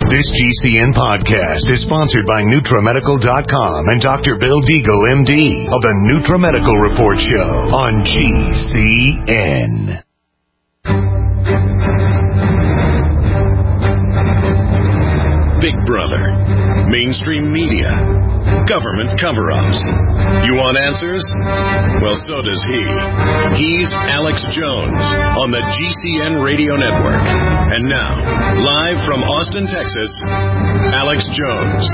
This GCN podcast is sponsored by NutraMedical.com and Dr. Bill Deagle, MD, of the NutraMedical Report Show on GCN. Big Brother, mainstream media, government cover-ups. You want answers? Well, so does he. He's Alex Jones on the GCN Radio Network. And now, live from Austin, Texas, Alex Jones.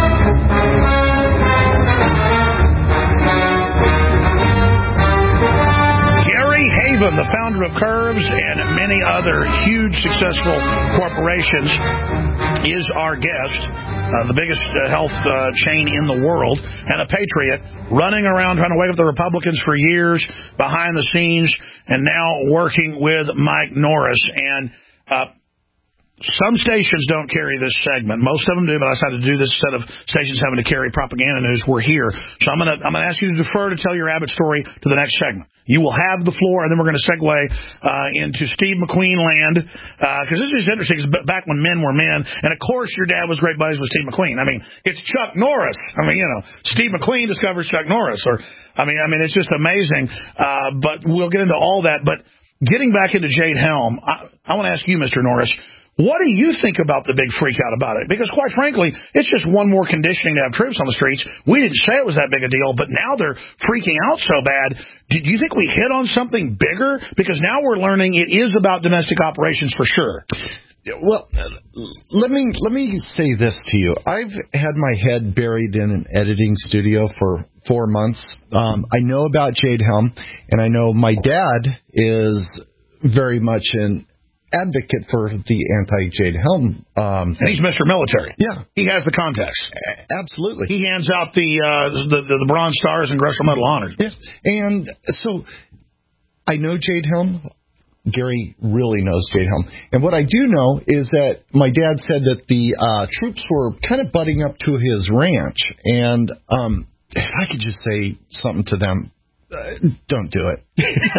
Gary Haven, the founder of Curves and many other huge successful corporations, is our guest. The biggest health chain in the world, and a patriot, running around trying to wake up the Republicans for years, behind the scenes, and now working with Mike Norris. And some stations don't carry this segment. Most of them do, but I decided to do this instead of stations having to carry propaganda news. We're here. So I'm gonna ask you to defer to tell your Abbott story to the next segment. You will have the floor, and then we're going to segue into Steve McQueen land, because this is interesting. Because back when men were men, and of course your dad was great buddies with Steve McQueen. I mean, it's Chuck Norris. I mean, you know, Steve McQueen discovers Chuck Norris, or I mean, it's just amazing. But we'll get into all that. But getting back into Jade Helm, I want to ask you, Mr. Norris, what do you think about the big freak out about it? Because, quite frankly, it's just one more conditioning to have troops on the streets. We didn't say it was that big a deal, but now they're freaking out so bad. Do you think we hit on something bigger? Because now we're learning it is about domestic operations for sure. Well, let me say this to you. I've had my head buried in an editing studio for 4 months. I know about Jade Helm, and I know my dad is very much an advocate for the anti-Jade Helm. And he's Mr. Military. Yeah. He has the contacts. Absolutely. He hands out the Bronze Stars and Congressional Medal Honors. Yeah. And so I know Jade Helm. Gary really knows Jade Helm. And what I do know is that my dad said that the troops were kind of butting up to his ranch. And if I could just say something to them, don't do it.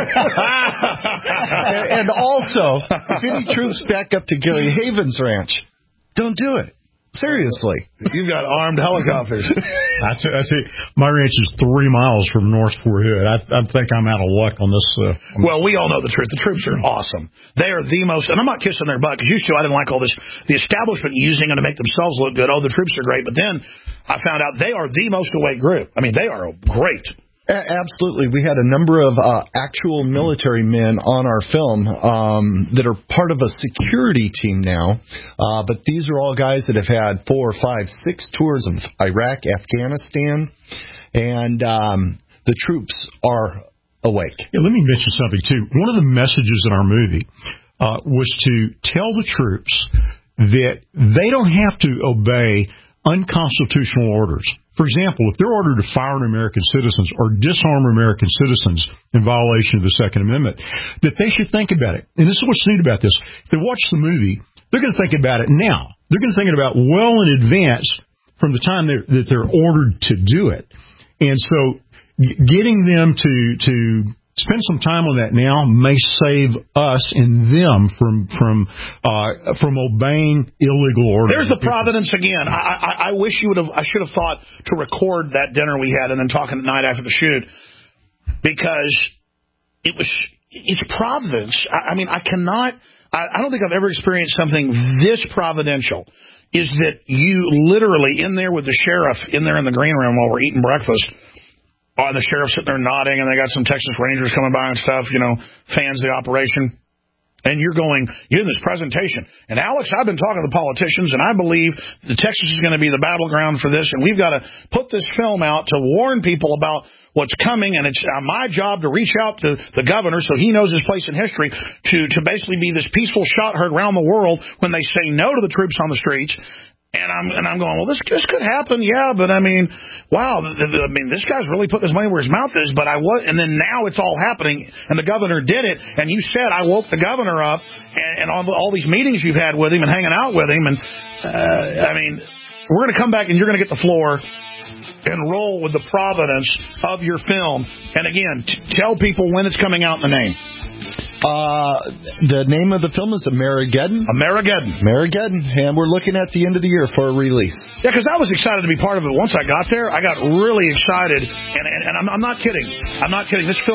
and also, if any troops back up to Gary Haven's ranch, don't do it. Seriously. You've got armed helicopters. I see. My ranch is 3 miles from North Fort Hood. I think I'm out of luck on this. Well, we all know the truth. The troops are awesome. They are the most, and I'm not kissing their butt, because used to I didn't like all this, the establishment using them to make themselves look good. Oh, the troops are great. But then I found out they are the most awake group. I mean, they are great. Absolutely. We had a number of actual military men on our film that are part of a security team now. But these are all guys that have had 4, 5, 6 tours of Iraq, Afghanistan, and the troops are awake. Yeah, let me mention something, too. One of the messages in our movie was to tell the troops that they don't have to obey unconstitutional orders. For example, if they're ordered to fire American citizens or disarm American citizens in violation of the Second Amendment, that they should think about it. And this is what's neat about this. If they watch the movie, they're going to think about it now. They're going to think about well in advance from the time that they're ordered to do it. And so getting them to spend some time on that now may save us and them from obeying illegal orders. There's the Providence again. I wish I should have thought to record that dinner we had and then talking at night after the shoot, because it's Providence. I mean, I don't think I've ever experienced something this providential. Is that you literally in there with the sheriff in there in the green room while we're eating breakfast. And the sheriff sitting there nodding, and they got some Texas Rangers coming by and stuff, you know, fans of the operation. And you're in this presentation. And, Alex, I've been talking to the politicians, and I believe that Texas is going to be the battleground for this, and we've got to put this film out to warn people about what's coming, and it's my job to reach out to the governor so he knows his place in history to basically be this peaceful shot heard around the world when they say no to the troops on the streets. And I'm going, well, this could happen, yeah, but I mean, wow, this guy's really putting his money where his mouth is, and then now it's all happening, and the governor did it, and you said I woke the governor up, and all these meetings you've had with him and hanging out with him, and I mean, we're going to come back and you're going to get the floor and roll with the providence of your film, and again, tell people when it's coming out in the name. The name of the film is Amerigeddon. Amerigeddon, and we're looking at the end of the year for a release. Yeah, because I was excited to be part of it. Once I got there, I got really excited, and I'm not kidding. I'm not kidding. This film.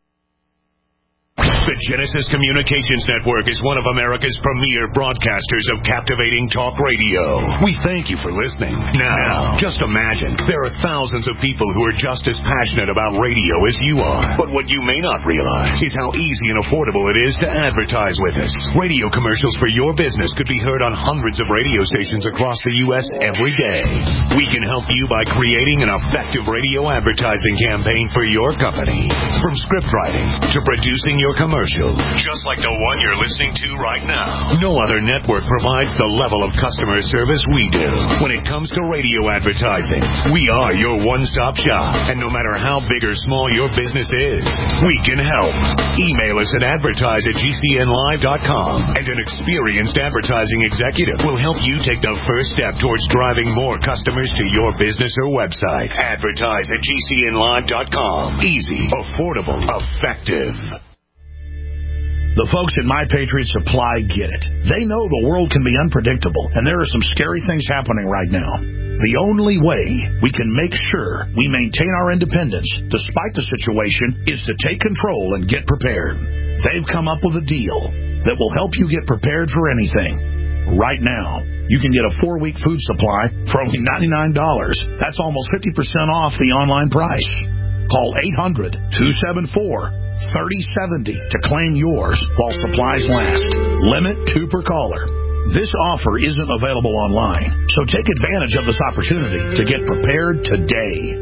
The Genesis Communications Network is one of America's premier broadcasters of captivating talk radio. We thank you for listening. Now, just imagine, there are thousands of people who are just as passionate about radio as you are. But what you may not realize is how easy and affordable it is to advertise with us. Radio commercials for your business could be heard on hundreds of radio stations across the U.S. every day. We can help you by creating an effective radio advertising campaign for your company. From script writing to producing your commercial, just like the one you're listening to right now. No other network provides the level of customer service we do. When it comes to radio advertising, we are your one-stop shop. And no matter how big or small your business is, we can help. Email us at advertise@gcnlive.com, and an experienced advertising executive will help you take the first step towards driving more customers to your business or website. Advertise@gcnlive.com. Easy, affordable, effective. The folks at My Patriot Supply get it. They know the world can be unpredictable, and there are some scary things happening right now. The only way we can make sure we maintain our independence, despite the situation, is to take control and get prepared. They've come up with a deal that will help you get prepared for anything. Right now, you can get a 4-week food supply for only $99. That's almost 50% off the online price. Call 800-274-3070 to claim yours while supplies last. Limit 2 per caller. This offer isn't available online, so take advantage of this opportunity to get prepared today.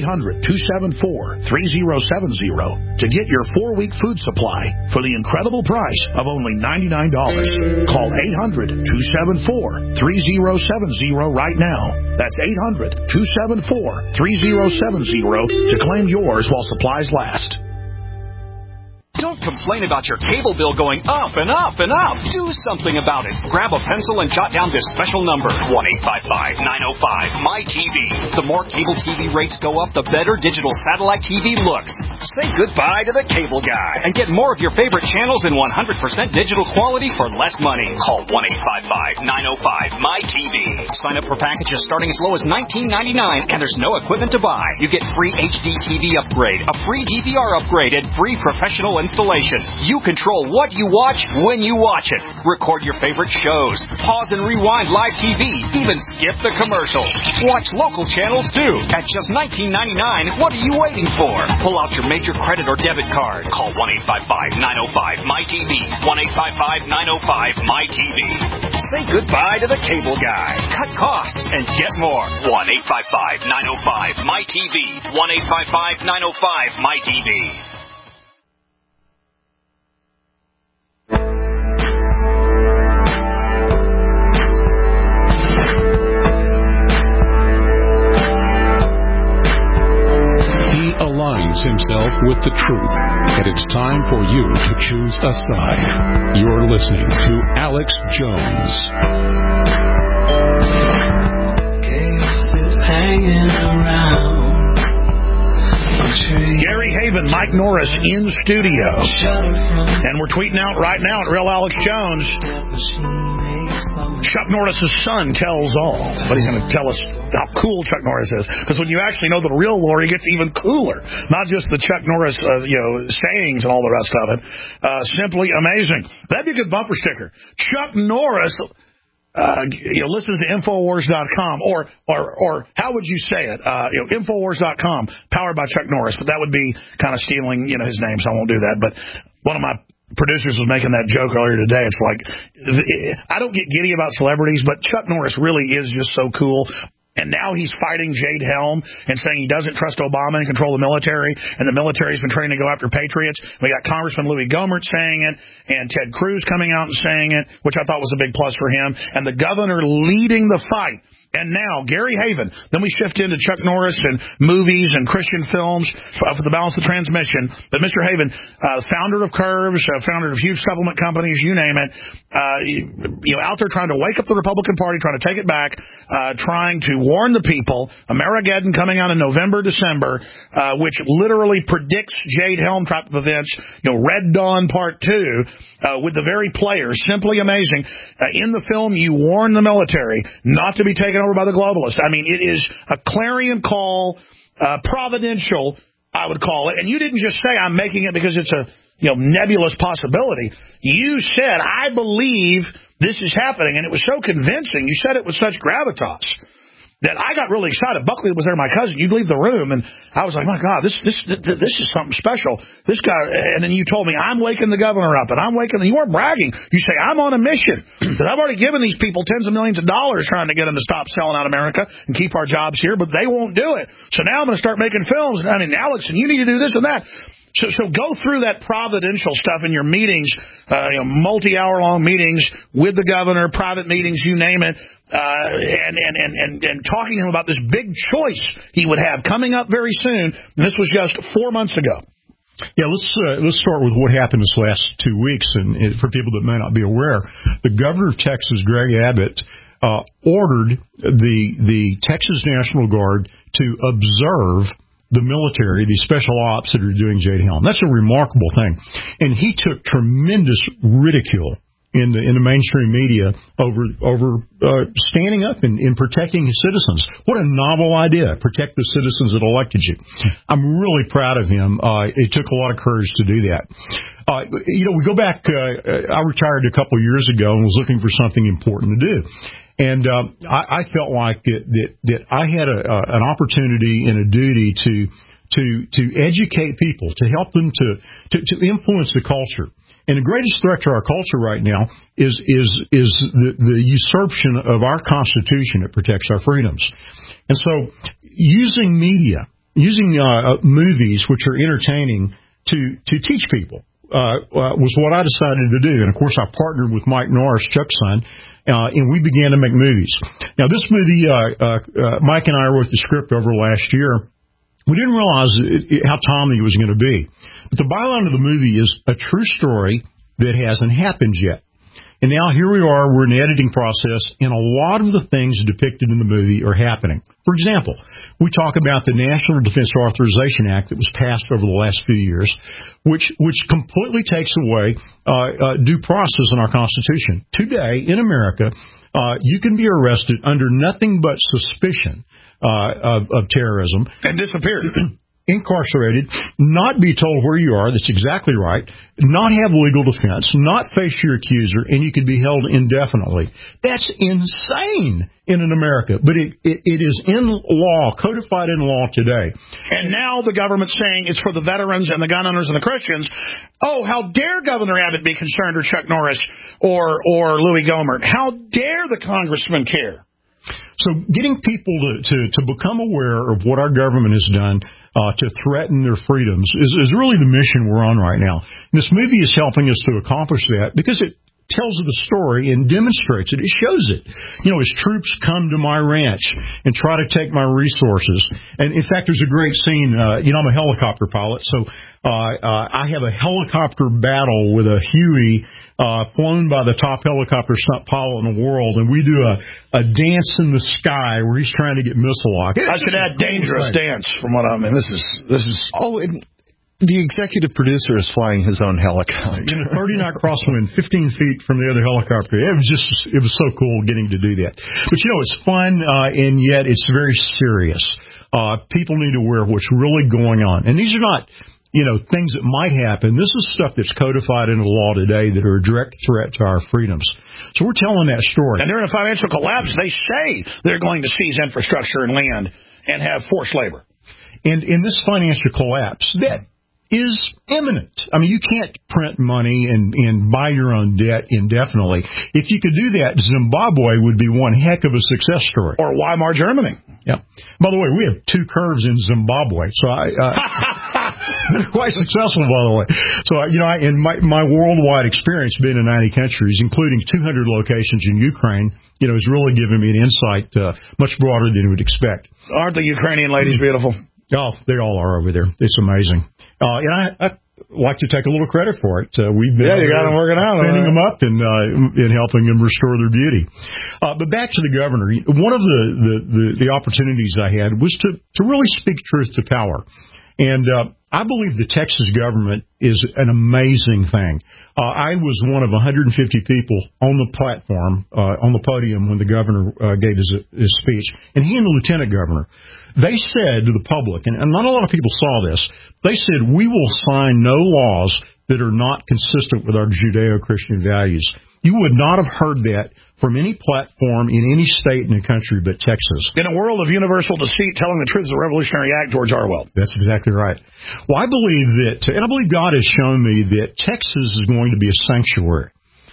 800-274-3070 to get your 4-week food supply for the incredible price of only $99. Call 800-274-3070 right now. That's 800-274-3070 to claim yours while supplies last. Don't complain about your cable bill going up and up and up. Do something about it. Grab a pencil and jot down this special number, 1-855-905-MY-TV. The more cable TV rates go up, the better digital satellite TV looks. Say goodbye to the cable guy and get more of your favorite channels in 100% digital quality for less money. Call 1-855-905-MY-TV. Sign up for packages starting as low as $19.99, and there's no equipment to buy. You get free HD TV upgrade, a free DVR upgrade, and free professional installation. You control what you watch when you watch it. Record your favorite shows. Pause and rewind live TV. Even skip the commercials. Watch local channels too. At just $19.99, what are you waiting for? Pull out your major credit or debit card. Call 1-855-905-MY-TV. 1-855-905-MY-TV. Say goodbye to the cable guy. Cut costs and get more. 1-855-905-MY-TV. 1-855-905-MY-TV. Aligns himself with the truth, and it's time for you to choose a side. You're listening to Alex Jones. Gary Haven, Mike Norris in studio, and we're tweeting out right now at Real Alex Jones. Chuck Norris's son tells all, but he's going to tell us how cool Chuck Norris is, because when you actually know the real lore, he gets even cooler. Not just the Chuck Norris, sayings and all the rest of it. Simply amazing. That'd be a good bumper sticker. Chuck Norris, listens to Infowars.com, or how would you say it? Infowars.com, powered by Chuck Norris, but that would be kind of stealing, his name, so I won't do that. But one of my producers was making that joke earlier today. It's like, I don't get giddy about celebrities, but Chuck Norris really is just so cool. And now he's fighting Jade Helm and saying he doesn't trust Obama and control the military, and the military's been trained to go after patriots. We got Congressman Louis Gohmert saying it, and Ted Cruz coming out and saying it, which I thought was a big plus for him, and the governor leading the fight. And now, Gary Haven. Then we shift into Chuck Norris and movies and Christian films for the balance of the transmission. But Mr. Haven, founder of Curves, founder of huge supplement companies, you name it, out there trying to wake up the Republican Party, trying to take it back, trying to warned the people, Amerigeddon coming out in November, December, which literally predicts Jade Helm type of events, Red Dawn Part 2, with the very players. Simply amazing. In the film, you warn the military not to be taken over by the globalists. I mean, it is a clarion call, providential, I would call it. And you didn't just say, I'm making it because it's a nebulous possibility. You said, I believe this is happening, and it was so convincing. You said it with such gravitas that I got really excited. Buckley was there, my cousin. You'd leave the room, and I was like, my God, this is something special. This guy, and then you told me, I'm waking the governor up, and I'm waking, you weren't bragging. You say, I'm on a mission, that I've already given these people tens of millions of dollars trying to get them to stop selling out America and keep our jobs here, but they won't do it. So now I'm going to start making films. I mean, Alex, and you need to do this and that. So go through that providential stuff in your meetings, multi-hour-long meetings with the governor, private meetings, you name it, and talking to him about this big choice he would have coming up very soon. And this was just 4 months ago. Yeah, let's start with what happened this last 2 weeks. And for people that may not be aware, the governor of Texas, Greg Abbott, ordered the Texas National Guard to observe the military, the special ops that are doing Jade Helm. That's a remarkable thing. And he took tremendous ridicule in the mainstream media over standing up and protecting his citizens. What a novel idea, protect the citizens that elected you. I'm really proud of him. It took a lot of courage to do that. We go back, I retired a couple of years ago and was looking for something important to do. And I felt like that I had an opportunity and a duty to educate people, to help them to influence the culture. And the greatest threat to our culture right now is the usurpation of our Constitution that protects our freedoms. And so using media, using movies which are entertaining to teach people was what I decided to do. And, of course, I partnered with Mike Norris, Chuck's son, and we began to make movies. Now, this movie, Mike and I wrote the script over last year. We didn't realize how timely it was going to be. But the byline of the movie is a true story that hasn't happened yet. And now here we are, we're in the editing process, and a lot of the things depicted in the movie are happening. For example, we talk about the National Defense Authorization Act that was passed over the last few years, which completely takes away due process in our Constitution. Today, in America, you can be arrested under nothing but suspicion of terrorism. And disappear. Incarcerated, not be told where you are, that's exactly right, not have legal defense, not face your accuser, and you could be held indefinitely. That's insane in America, but it is in law, codified in law today. And now the government's saying it's for the veterans and the gun owners and the Christians. Oh, how dare Governor Abbott be concerned, or Chuck Norris, or Louis Gohmert? How dare the congressman care? So getting people to become aware of what our government has done to threaten their freedoms is really the mission we're on right now. And this movie is helping us to accomplish that because it tells the story and demonstrates it. It shows it. As troops come to my ranch and try to take my resources. And, in fact, there's a great scene. I'm a helicopter pilot, so I have a helicopter battle with a Huey flown by the top helicopter stunt pilot in the world, and we do a dance in the sky where he's trying to get missile locked. I should add dangerous dance from what I mean. This is. Oh, and the executive producer is flying his own helicopter. In a 30-knot crosswind, 15 feet from the other helicopter. It was so cool getting to do that. But, it's fun, and yet it's very serious. People need to aware of what's really going on. And these are not, things that might happen. This is stuff that's codified into law today that are a direct threat to our freedoms. So we're telling that story. And during a financial collapse, they say they're going to seize infrastructure and land and have forced labor. And in this financial collapse, that is imminent. I mean, you can't print money and buy your own debt indefinitely. If you could do that, Zimbabwe would be one heck of a success story. Or Weimar Germany. Yeah. By the way, we have 2 curves in Zimbabwe, so they're quite successful, by the way. So, in my worldwide experience being in 90 countries, including 200 locations in Ukraine, has really given me an insight much broader than you would expect. Aren't the Ukrainian ladies beautiful? Oh, they all are over there. It's amazing. And like to take a little credit for it. We've been you got them working out, cleaning them up and helping them restore their beauty. But back to the governor. One of the opportunities I had was to really speak truth to power. And I believe the Texas government is an amazing thing. I was one of 150 people on the platform, on the podium when the governor gave his speech, and he and the lieutenant governor, they said to the public, and not a lot of people saw this, they said, we will sign no laws that are not consistent with our Judeo-Christian values. You would not have heard that from any platform in any state in the country but Texas. In a world of universal deceit, telling the truth is a revolutionary act, George Orwell. That's exactly right. Well, I believe that, and I believe God has shown me that Texas is going to be a sanctuary.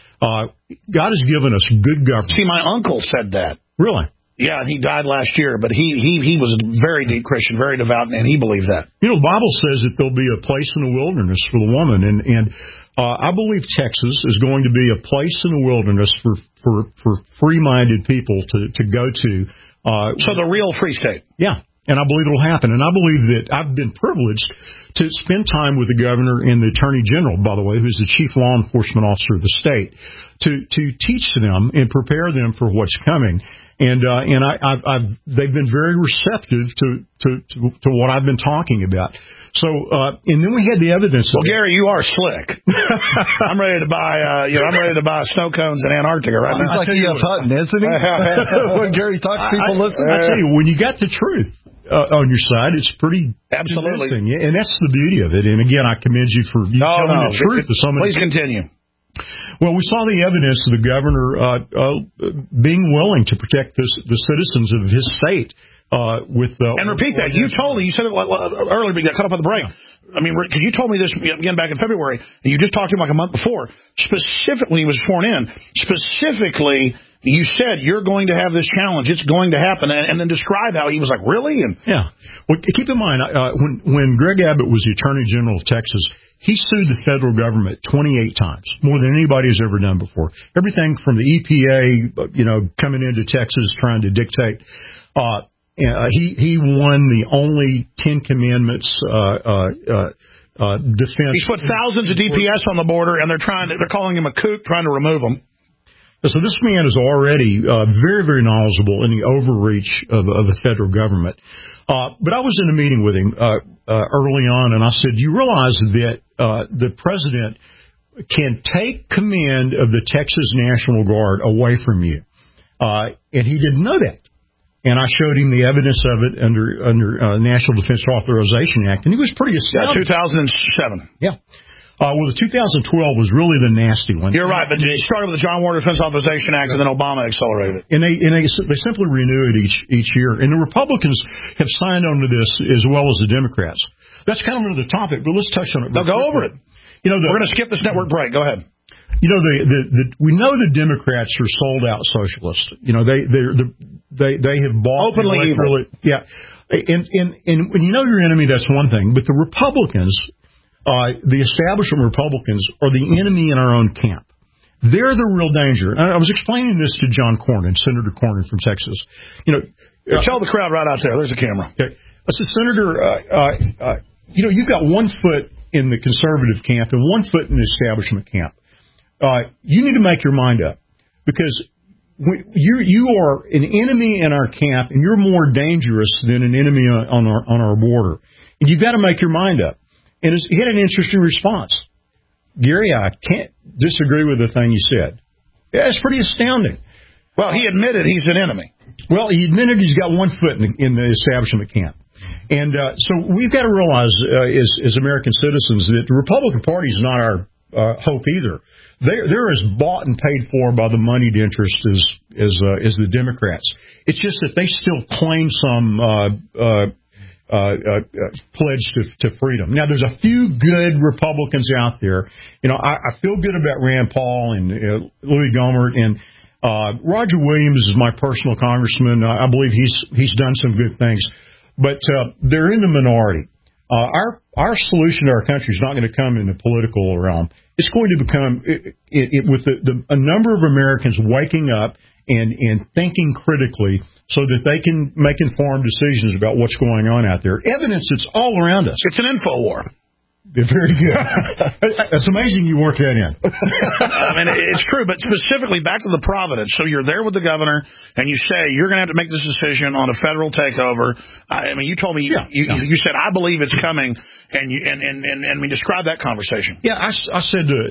God has given us good government. See, my uncle said that. Really? Yeah, he died last year, but he was a very deep Christian, very devout, and he believed that. You know, the Bible says that there'll be a place in the wilderness for the woman, and I believe Texas is going to be a place in the wilderness for free-minded people to go to. So the real free state. Yeah, and I believe it'll happen. And I believe that I've been privileged to spend time with the governor and the attorney general, by the way, who's the chief law enforcement officer of the state, to teach them and prepare them for what's coming. And they've been very receptive to what I've been talking about. So, and then we had the evidence. Well, Gary, you are slick. I'm ready to buy, I'm ready to buy snow cones in Antarctica right now. He's like E.F. Hutton, isn't he? When Gary talks, people listen. I tell you, when you got the truth on your side, it's pretty absolutely, convincing. And that's the beauty of it. And again, I commend you for telling the truth to so many. Please continue. Well, we saw the evidence of the governor being willing to protect the citizens of his state. And repeat that. You told me, you said it earlier, but you got cut off on the break. I mean, because you told me this again back in February, and you just talked to him like a month before. Specifically, he was sworn in. Specifically, you said you're going to have this challenge. It's going to happen, and then describe how he was like, really? And yeah. Well, keep in mind, when Greg Abbott was the Attorney General of Texas, he sued the federal government 28 times, more than anybody has ever done before. Everything from the EPA, coming into Texas trying to dictate. He won the only 10 Commandments defense. He's put thousands of DPS on the border, and they're calling him a kook, trying to remove him. So this man is already very, very knowledgeable in the overreach of the federal government. But I was in a meeting with him early on, and I said, "You realize that the president can take command of the Texas National Guard away from you?" And he didn't know that. And I showed him the evidence of it under National Defense Authorization Act, and he was pretty astounded. 2007. Yeah. Well, the 2012 was really the nasty one. You're right, but it started with the John Warner Defense Authorization Act, and then Obama accelerated it. And they simply renew it each year. And the Republicans have signed on to this as well as the Democrats. That's kind of another topic, but let's touch on it. No, go over it. We're going to skip this network break. Go ahead. We know the Democrats are sold out socialists. They have bought openly evil. Yeah, and when you know your enemy, that's one thing. But the Republicans, the establishment Republicans, are the enemy in our own camp. They're the real danger. And I was explaining this to John Cornyn, Senator Cornyn from Texas. Tell the crowd right out there. There's a camera. Okay. I said, Senator, you've got 1 foot in the conservative camp and 1 foot in the establishment camp. You need to make your mind up, because you are an enemy in our camp, and you're more dangerous than an enemy on our border. And you've got to make your mind up. And he had an interesting response. Gary, I can't disagree with the thing you said. That's pretty astounding. Well, he admitted he's an enemy. Well, he admitted he's got 1 foot in the establishment camp. And so we've got to realize, as American citizens, that the Republican Party is not our hope either. They're as bought and paid for by the moneyed interest as the Democrats. It's just that they still claim some pledge to freedom. Now, there's a few good Republicans out there. I feel good about Rand Paul and Louis Gohmert, and Roger Williams is my personal congressman. I believe he's done some good things, but they're in the minority. Our solution to our country is not going to come in the political realm. It's going to become with a number of Americans waking up and thinking critically, so that they can make informed decisions about what's going on out there. Evidence that's all around us. It's an info war. They're very good. It's amazing you work that in. I mean, it's true, but specifically back to the Providence. So you're there with the governor, and you say you're going to have to make this decision on a federal takeover. I mean, you told me you said I believe it's coming, and we described that conversation. Yeah, I said to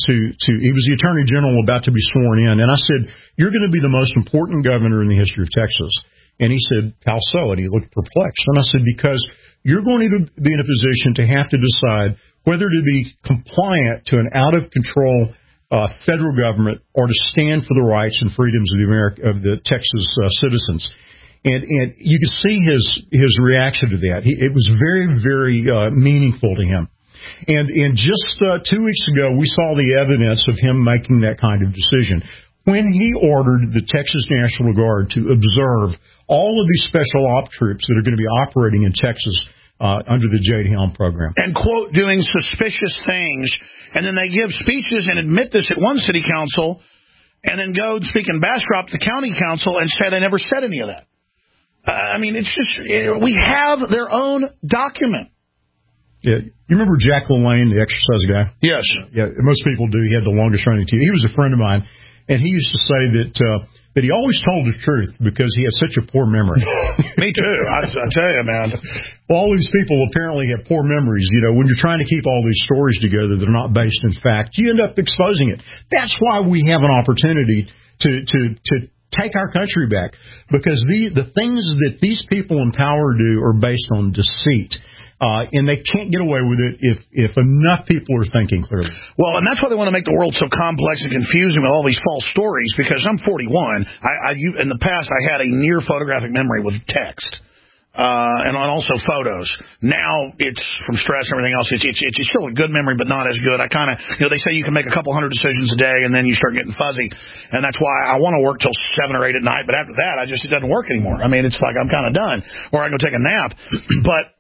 he was the Attorney General about to be sworn in, and I said, you're going to be the most important governor in the history of Texas. And he said, how so? And he looked perplexed. And I said, because you're going to be in a position to have to decide whether to be compliant to an out-of-control federal government or to stand for the rights and freedoms of the Texas citizens. And you could see his reaction to that. It was very, very meaningful to him. And just 2 weeks ago, we saw the evidence of him making that kind of decision when he ordered the Texas National Guard to observe all of these special op troops that are going to be operating in Texas under the Jade Helm program. And, quote, doing suspicious things. And then they give speeches and admit this at one city council and then go and speak in Bastrop to the county council and say they never said any of that. I mean, it's just, we have their own document. Yeah. You remember Jack LaLanne, the exercise guy? Yes. Yeah, most people do. He had the longest running TV. He was a friend of mine, and he used to say that he always told the truth because he had such a poor memory. Me too. I tell you, man. Well, all these people apparently have poor memories. You know, when you're trying to keep all these stories together that are not based in fact, you end up exposing it. That's why we have an opportunity to take our country back, because the things that these people in power do are based on deceit. And they can't get away with it if enough people are thinking clearly. Well, and that's why they want to make the world so complex and confusing with all these false stories, because I'm 41. In the past, I had a near photographic memory with text. And also photos. Now it's from stress and everything else. It's still a good memory, but not as good. I kind of, they say you can make a couple hundred decisions a day and then you start getting fuzzy. And that's why I want to work till 7 or 8 at night. But after that, it doesn't work anymore. I mean, it's like I'm kind of done, or I can go take a nap. But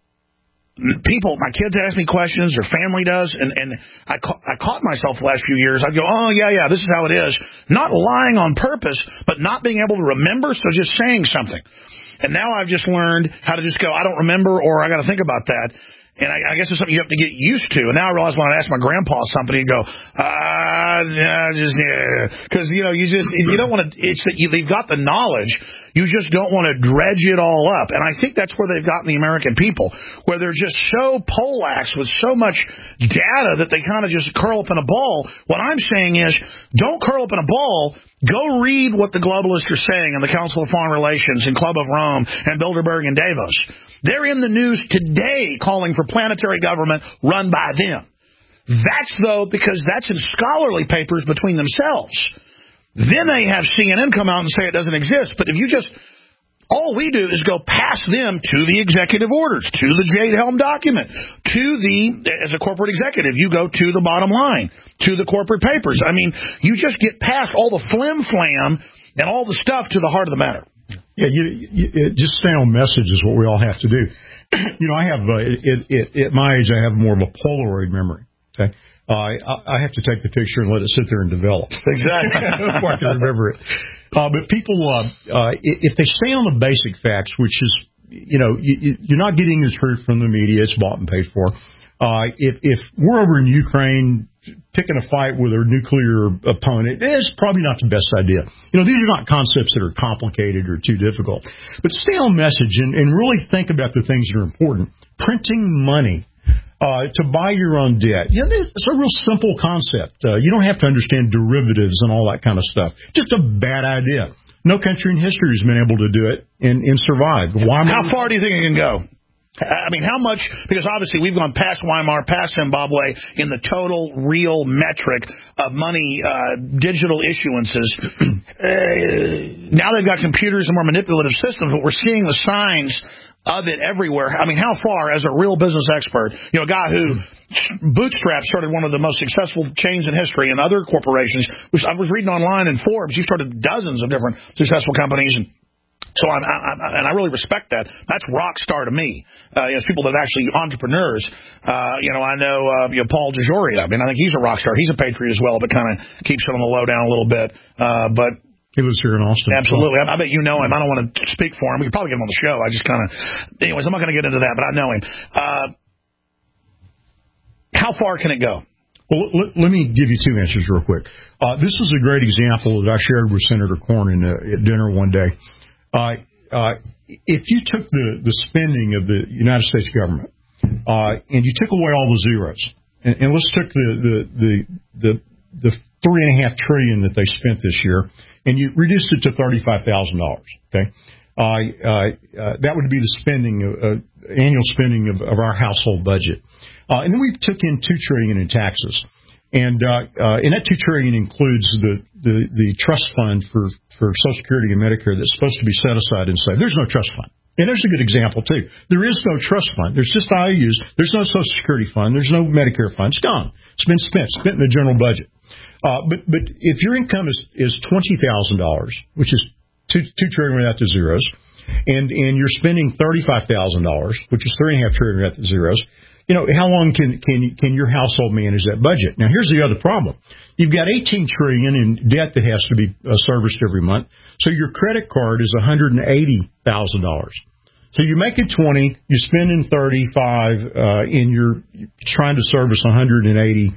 my kids ask me questions, or family does, and I caught myself the last few years. I'd go, oh, yeah, this is how it is. Not lying on purpose, but not being able to remember, so just saying something. And now I've just learned how to just go, I don't remember, or I got to think about that. And I guess it's something you have to get used to. And now I realize when I ask my grandpa something, he'd go, because you don't want to. It's that they've got the knowledge, you just don't want to dredge it all up. And I think that's where they've gotten the American people, where they're just so poleaxed with so much data that they kind of just curl up in a ball. What I'm saying is, don't curl up in a ball. Go read what the globalists are saying in the Council of Foreign Relations and Club of Rome and Bilderberg and Davos. They're in the news today calling for planetary government run by them. That's, because that's in scholarly papers between themselves. Then they have CNN come out and say it doesn't exist. But if you all we do is go past them to the executive orders, to the Jade Helm document, as a corporate executive, you go to the bottom line, to the corporate papers. I mean, you just get past all the flim-flam and all the stuff to the heart of the matter. Yeah, just stay on message is what we all have to do. I have, at my age, I have more of a Polaroid memory. Okay. I have to take the picture and let it sit there and develop. Exactly. Before I can remember it. But people, if they stay on the basic facts, which is, you're not getting the truth from the media, it's bought and paid for. If we're over in Ukraine picking a fight with a nuclear opponent, it's probably not the best idea. These are not concepts that are complicated or too difficult. But stay on message and really think about the things that are important. Printing money to buy your own debt. It's a real simple concept. You don't have to understand derivatives and all that kind of stuff. Just a bad idea. No country in history has been able to do it and survive. How far do you think it can go? I mean, how much? Because obviously we've gone past Weimar, past Zimbabwe in the total real metric of money, digital issuances. Now they've got computers and more manipulative systems, but we're seeing the signs of it everywhere. I mean, how far, as a real business expert, a guy who Bootstrap started one of the most successful chains in history, and other corporations, which I was reading online in Forbes, he started dozens of different successful companies, and so I really respect that. That's rock star to me. It's people that are actually entrepreneurs. I know Paul DeJoria. I mean, I think he's a rock star. He's a patriot as well, but kind of keeps it on the low down a little bit. But he lives here in Austin. Absolutely. I bet you know him. I don't want to speak for him. We could probably get him on the show. Anyways, I'm not going to get into that, but I know him. how far can it go? Well, let me give you two answers real quick. This is a great example that I shared with Senator Cornyn at dinner one day. If you took the spending of the United States government and you took away all the zeros, and let's take the $3.5 trillion that they spent this year, and you reduced it to $35,000. Okay, that would be the spending, annual spending of our household budget, and then we took in $2 trillion in taxes, and that $2 trillion includes the trust fund for Social Security and Medicare that's supposed to be set aside and saved. There's no trust fund. And there's a good example, too. There is no trust fund. There's just IOUs. There's no Social Security fund. There's no Medicare fund. It's gone. It's been spent in the general budget. But if your income is $20,000, which is $2 trillion without the zeros, and you're spending $35,000, which is $3.5 trillion without the zeros, how long can your household manage that budget? Now, here's the other problem. You've got $18 trillion in debt that has to be serviced every month. So your credit card is $180,000. So you're making 20, you're spending 35, and you're trying to service 180,000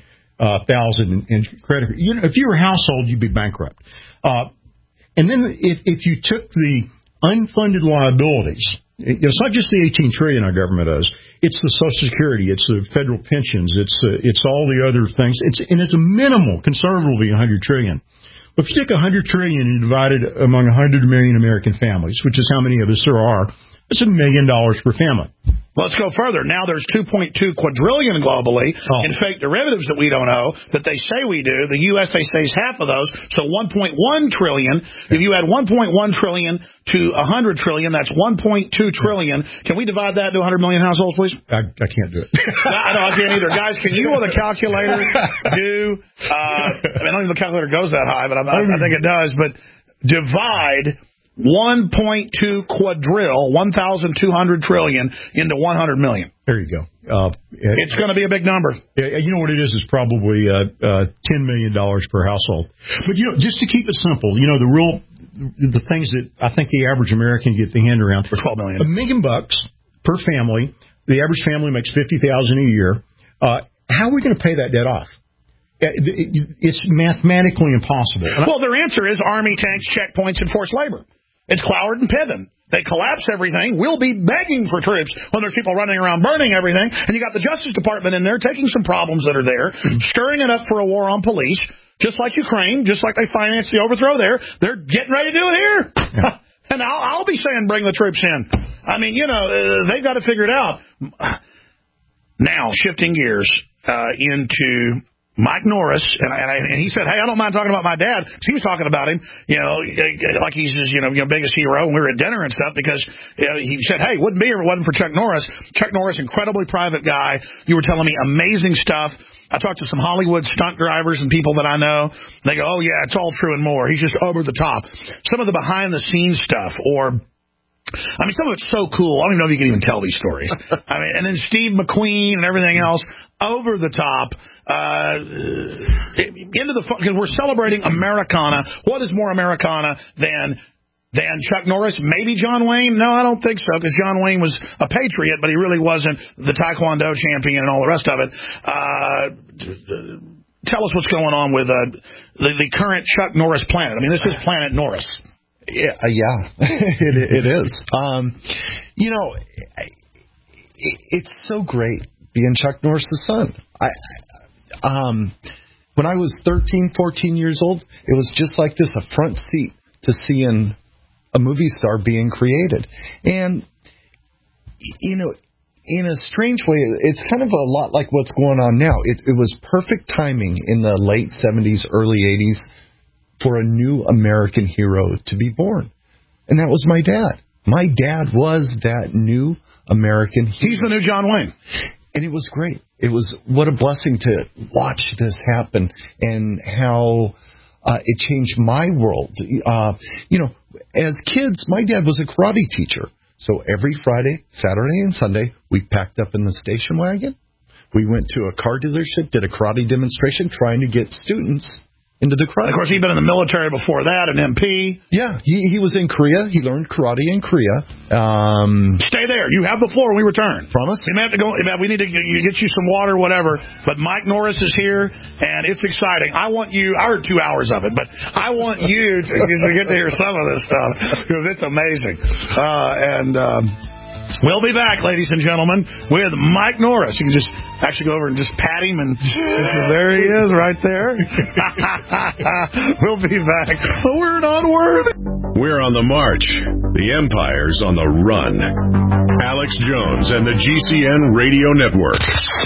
in credit. If you were a household, you'd be bankrupt. And then if you took the unfunded liabilities, it's not just the $18 trillion our government owes. It's the Social Security, it's the federal pensions, it's all the other things. It's a minimal, conservatively $100 trillion. But if you take $100 trillion and divide it among 100 million American families, which is how many of us there are, it's $1 million per family. Let's go further. Now there's 2.2 quadrillion globally in fake derivatives that we don't owe, that they say we do. The U.S., they say, is half of those, so 1.1 trillion. If you add 1.1 trillion to 100 trillion, that's 1.2 trillion. Can we divide that to 100 million households, please? I can't do it. I can't either. Guys, can you with a calculator do, I don't think the calculator goes that high, but I think it does, but divide 1.2 quadrillion, 1,200 trillion into 100 million. There you go. It's going to be a big number. You know what it is? It's probably $10 million per household. But, just to keep it simple, the things that I think the average American get their hand around. For $12 million. $1 million per family. The average family makes $50,000 a year. How are we going to pay that debt off? It's mathematically impossible. Well, their answer is Army, tanks, checkpoints, and forced labor. It's Cloward and Piven. They collapse everything. We'll be begging for troops when there's people running around burning everything. And you got the Justice Department in there taking some problems that are there, stirring it up for a war on police, just like Ukraine, just like they financed the overthrow there. They're getting ready to do it here. Yeah. And I'll be saying bring the troops in. I mean, they've got to figure it out. Now, shifting gears into Mike Norris, and he said, hey, I don't mind talking about my dad, because he was talking about him, like he's his, biggest hero when we were at dinner and stuff, because he said, hey, wouldn't be if it wasn't for Chuck Norris. Chuck Norris, incredibly private guy. You were telling me amazing stuff. I talked to some Hollywood stunt drivers and people that I know. They go, oh, yeah, it's all true and more. He's just over the top. Some of the behind-the-scenes stuff, some of it's so cool. I don't even know if you can even tell these stories. And then Steve McQueen and everything else, over the top, because we're celebrating Americana. What is more Americana than Chuck Norris? Maybe John Wayne? No, I don't think so, because John Wayne was a patriot, but he really wasn't the Taekwondo champion and all the rest of it. Tell us what's going on with the current Chuck Norris planet. I mean, this is Planet Norris. Yeah, it is. It's so great being Chuck Norris' son. When I was 13, 14 years old, it was just like this, a front seat to seeing a movie star being created. And, in a strange way, it's kind of a lot like what's going on now. It was perfect timing in the late 70s, early 80s for a new American hero to be born. And that was my dad. My dad was that new American hero. He's the new John Wayne. And it was great. It was what a blessing to watch this happen and how it changed my world. As kids, my dad was a karate teacher. So every Friday, Saturday, and Sunday, we packed up in the station wagon. We went to a car dealership, did a karate demonstration, trying to get students into the karate. Of course, he'd been in the military before that, an MP. Yeah, he was in Korea. He learned karate in Korea. Stay there. You have the floor when we return. Promise? We may have to go. We need to get you some water, whatever. But Mike Norris is here, and it's exciting. I heard 2 hours of it, but I want you to get to hear some of this stuff because it's amazing. We'll be back, ladies and gentlemen, with Mike Norris. You can just actually go over and just pat him, and there he is right there. We'll be back. We're not worthy. We're on the march. The Empire's on the run. Alex Jones and the GCN Radio Network.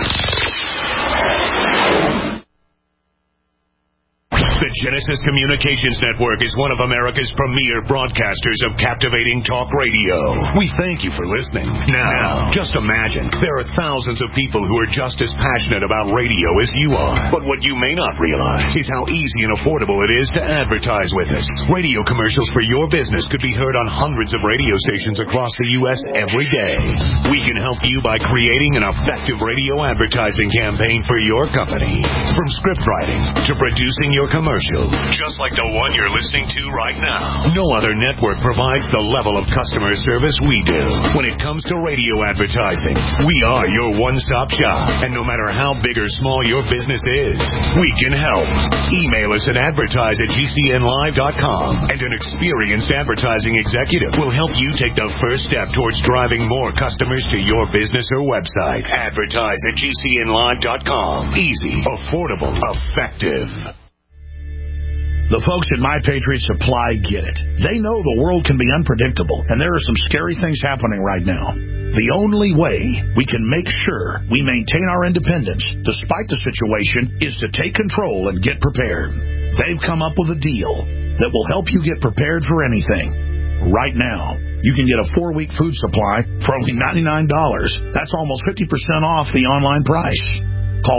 The Genesis Communications Network is one of America's premier broadcasters of captivating talk radio. We thank you for listening. Now, just imagine, there are thousands of people who are just as passionate about radio as you are. But what you may not realize is how easy and affordable it is to advertise with us. Radio commercials for your business could be heard on hundreds of radio stations across the U.S. every day. We can help you by creating an effective radio advertising campaign for your company. From script writing to producing your commercial, just like the one you're listening to right now. No other network provides the level of customer service we do. When it comes to radio advertising, we are your one-stop shop. And no matter how big or small your business is, we can help. Email us at advertise@gcnlive.com, and an experienced advertising executive will help you take the first step towards driving more customers to your business or website. Advertise@gcnlive.com. Easy, affordable, effective. The folks at My Patriot Supply get it. They know the world can be unpredictable, and there are some scary things happening right now. The only way we can make sure we maintain our independence, despite the situation, is to take control and get prepared. They've come up with a deal that will help you get prepared for anything. Right now, you can get a 4-week food supply for only $99. That's almost 50% off the online price. Call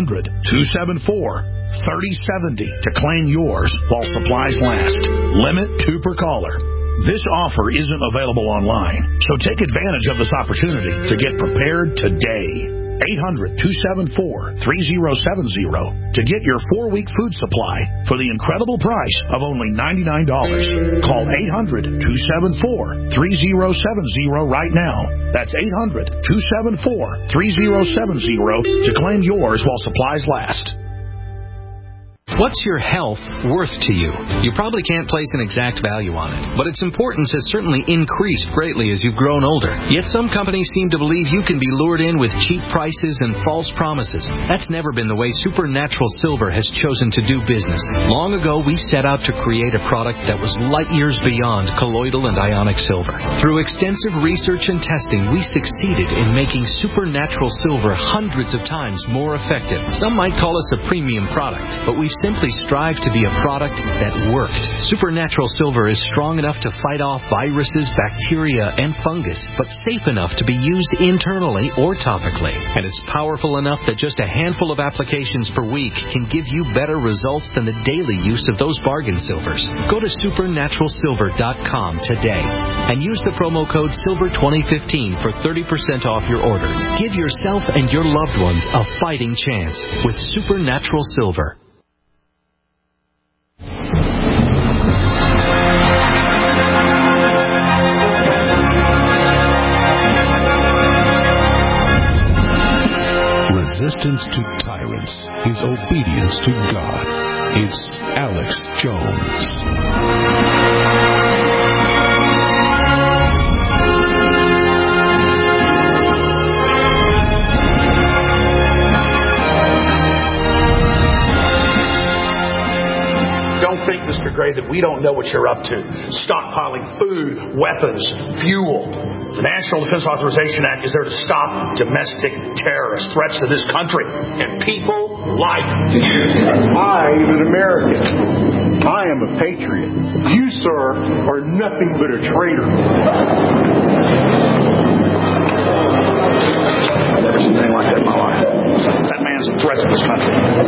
800-274-3070 to claim yours while supplies last. Limit 2 per caller. This offer isn't available online, so take advantage of this opportunity to get prepared today. 800-274-3070 to get your 4-week food supply for the incredible price of only $99. Call 800-274-3070 right now. That's 800-274-3070 to claim yours while supplies last. What's your health worth to you? You probably can't place an exact value on it, but its importance has certainly increased greatly as you've grown older. Yet some companies seem to believe you can be lured in with cheap prices and false promises. That's never been the way Supernatural Silver has chosen to do business. Long ago, we set out to create a product that was light years beyond colloidal and ionic silver. Through extensive research and testing, we succeeded in making Supernatural Silver hundreds of times more effective. Some might call us a premium product, but we've simply strive to be a product that worked. Supernatural Silver is strong enough to fight off viruses, bacteria, and fungus, but safe enough to be used internally or topically. And it's powerful enough that just a handful of applications per week can give you better results than the daily use of those bargain silvers. Go to supernaturalsilver.com today and use the promo code SILVER2015 for 30% off your order. Give yourself and your loved ones a fighting chance with Supernatural Silver. Resistance to tyrants is obedience to God. It's Alex Jones. Don't think, Mr. Gray, that we don't know what you're up to. Stockpiling food, weapons, fuel. The National Defense Authorization Act is there to stop domestic terrorist threats to this country and people like you. I am an American. I am a patriot. You, sir, are nothing but a traitor. I've never seen anything like that in my life. That man's a threat to this country.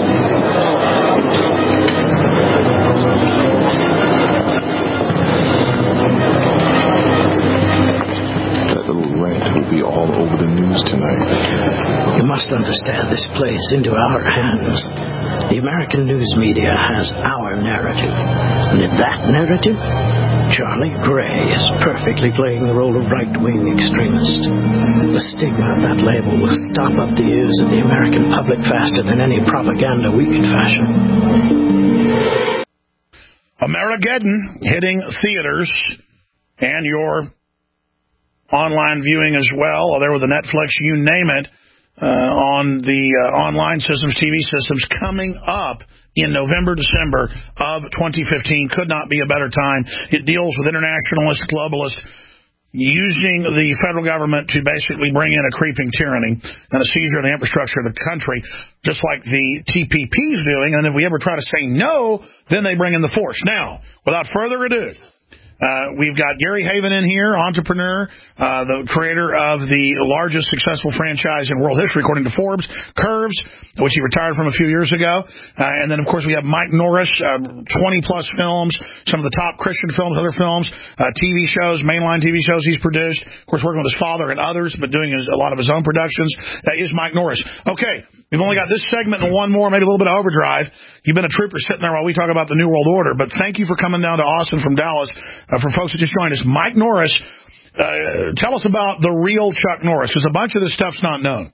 Will be all over the news tonight. You must understand this plays into our hands. The American news media has our narrative. And in that narrative, Charlie Gray is perfectly playing the role of right-wing extremist. The stigma of that label will stop up the ears of the American public faster than any propaganda we could fashion. Amerigeddon hitting theaters and your online viewing as well. There with the Netflix, you name it, on the online systems, TV systems, coming up in November, December of 2015. Could not be a better time. It deals with internationalists, globalists, using the federal government to basically bring in a creeping tyranny and a seizure of the infrastructure of the country, just like the TPP is doing. And if we ever try to say no, then they bring in the force. Now, without further ado, we've got Gary Haven in here, entrepreneur, the creator of the largest successful franchise in world history, according to Forbes, Curves, which he retired from a few years ago. And then, of course, we have Mike Norris, 20-plus films, some of the top Christian films, other films, TV shows, mainline TV shows he's produced. Of course, working with his father and others, but doing a lot of his own productions. That is Mike Norris. Okay, we've only got this segment and one more, maybe a little bit of overdrive. You've been a trooper sitting there while we talk about the New World Order, but thank you for coming down to Austin from Dallas. For folks that just joined us, Mike Norris, tell us about the real Chuck Norris, because a bunch of this stuff's not known.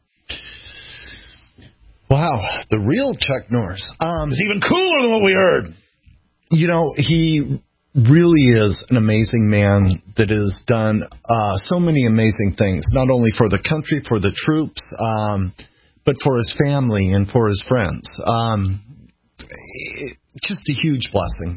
Wow, the real Chuck Norris. It's even cooler than what we heard. You know, he really is an amazing man that has done so many amazing things, not only for the country, for the troops, but for his family and for his friends. Just a huge blessing,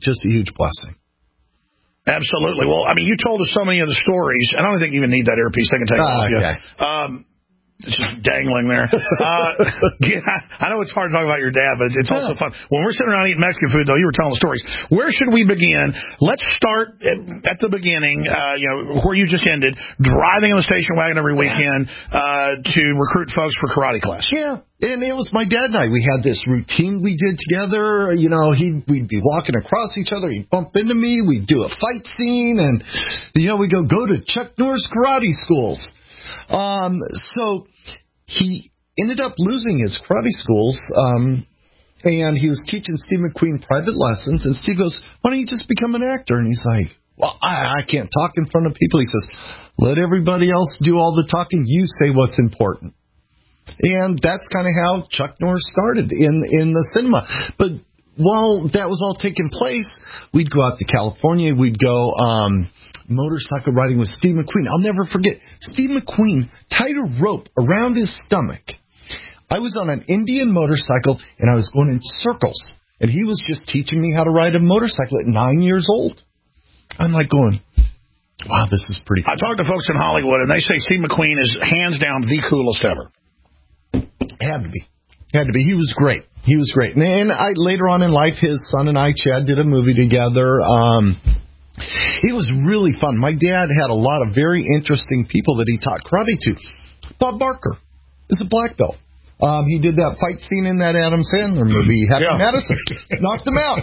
Absolutely. Well, I mean, you told us so many of the stories. I don't think you even need that earpiece. They can take it off. Okay. It's just dangling there. I know it's hard to talk about your dad, but it's also fun. When we're sitting around eating Mexican food, though, you were telling the stories. Where should we begin? Let's start at the beginning, where you just ended, driving in the station wagon every weekend to recruit folks for karate class. Yeah. And it was my dad and I. We had this routine we did together. You know, we'd be walking across each other. He'd bump into me. We'd do a fight scene. And, we go to Chuck Norris karate schools. So he ended up losing his karate schools, and he was teaching Steve McQueen private lessons. And Steve goes, "Why don't you just become an actor?" And he's like, "Well, I can't talk in front of people." He says, "Let everybody else do all the talking. You say what's important." And that's kind of how Chuck Norris started in the cinema. But while that was all taking place, we'd go out to California. We'd go motorcycle riding with Steve McQueen. I'll never forget. Steve McQueen tied a rope around his stomach. I was on an Indian motorcycle, and I was going in circles. And he was just teaching me how to ride a motorcycle at 9 years old. I'm like going, wow, this is pretty cool. I talked to folks in Hollywood, and they say Steve McQueen is hands down the coolest ever. Had to be. He was great. And later on in life, his son and I, Chad, did a movie together. It was really fun. My dad had a lot of very interesting people that he taught karate to. Bob Barker is a black belt. He did that fight scene in that Adam Sandler movie, Happy Madison. Knocked him out.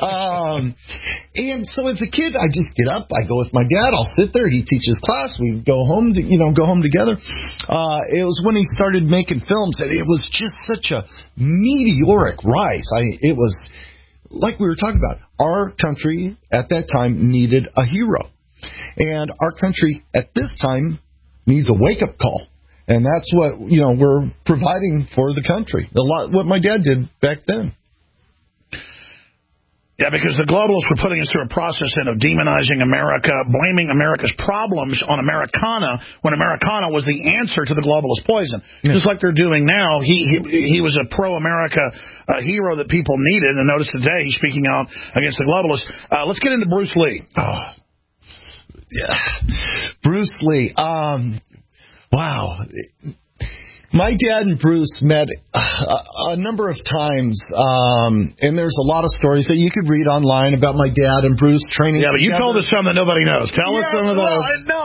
And so as a kid, I just get up. I go with my dad. I'll sit there. He teaches class. We go home together. It was when he started making films, and it was just such a meteoric rise. It was like we were talking about. Our country at that time needed a hero, and our country at this time needs a wake-up call. And that's what, we're providing for the country. A lot what my dad did back then. Yeah, because the globalists were putting us through a process of demonizing America, blaming America's problems on Americana, when Americana was the answer to the globalist poison. Yeah. Just like they're doing now. He was a pro-America hero that people needed. And notice today he's speaking out against the globalists. Let's get into Bruce Lee. Oh, yeah. Bruce Lee. Wow. My dad and Bruce met a number of times, and there's a lot of stories that you could read online about my dad and Bruce training. Yeah, but you told us some that nobody knows. Tell us some of those.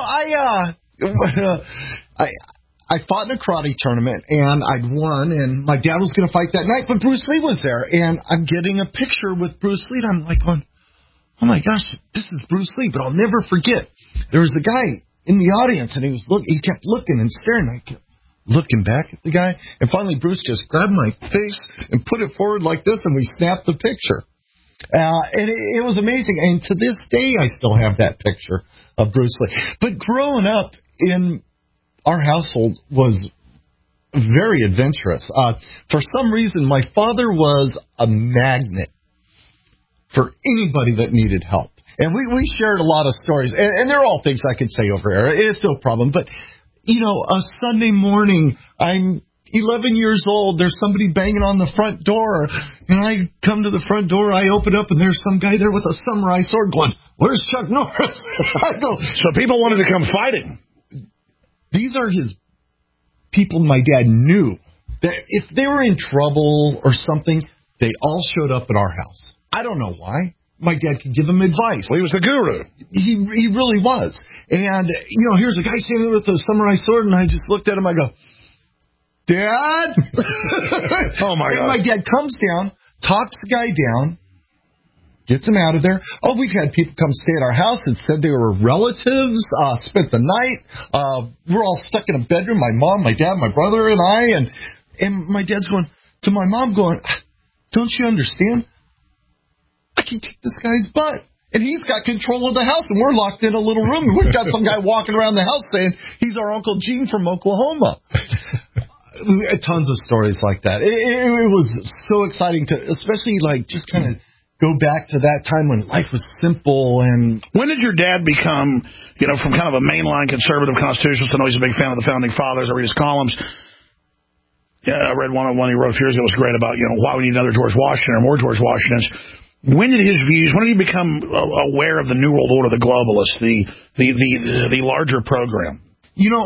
I fought in a karate tournament, and I'd won, and my dad was going to fight that night, but Bruce Lee was there, and I'm getting a picture with Bruce Lee, and I'm like going, oh my gosh, this is Bruce Lee, but I'll never forget. There was a guy in the audience, and he kept looking and staring. looking back at the guy. And finally, Bruce just grabbed my face and put it forward like this, and we snapped the picture. And it was amazing. And to this day, I still have that picture of Bruce Lee. But growing up in our household was very adventurous. For some reason, my father was a magnet for anybody that needed help. And we shared a lot of stories. And they're all things I could say over here. It's no problem. But, you know, a Sunday morning, I'm 11 years old, there's somebody banging on the front door, and I come to the front door, I open up, and there's some guy there with a samurai sword going, "Where's Chuck Norris?" I go, so people wanted to come fighting. These are his people my dad knew that if they were in trouble or something, they all showed up at our house. I don't know why. My dad could give them advice. Well, he was the guru. He really was. And, you know, here's a guy standing there with a samurai sword, and I just looked at him, I go, "Dad?" Oh, my God. And my dad comes down, talks the guy down, gets him out of there. Oh, we've had people come stay at our house and said they were relatives, spent the night. We're all stuck in a bedroom, my mom, my dad, my brother, and I. And my dad's going to my mom going, "Don't you understand? I can kick this guy's butt." And he's got control of the house, and we're locked in a little room. And we've got some guy walking around the house saying he's our Uncle Gene from Oklahoma. Tons of stories like that. It was so exciting to, especially like just kind of go back to that time when life was simple. And when did your dad become, you know, from kind of a mainline conservative constitutionalist? I know he's a big fan of the Founding Fathers. I read his columns. Yeah, I read one he wrote a few years ago. It was great about, you know, why we need another George Washington or more George Washingtons. When did his views? When did he become aware of the New World Order, the globalists, the larger program? You know,